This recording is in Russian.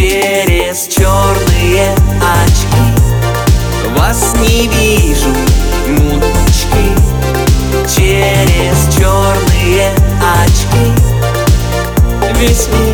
через черные очки. Вас не вижу, муточки, через черные очки. Весь мир